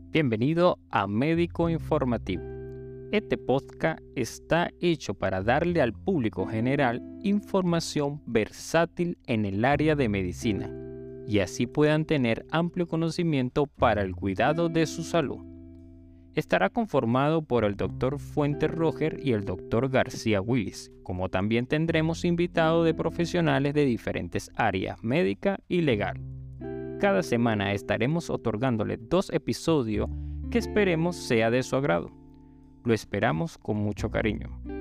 Bienvenido a Médico Informativo. Este podcast está hecho para darle al público general información versátil en el área de medicina y así puedan tener amplio conocimiento para el cuidado de su salud. Estará conformado por el Dr. Fuentes Roger y el Dr. García Willis, como también tendremos invitados de profesionales de diferentes áreas médica y legal. Cada semana estaremos otorgándole 2 episodios que esperemos sea de su agrado. Lo esperamos con mucho cariño.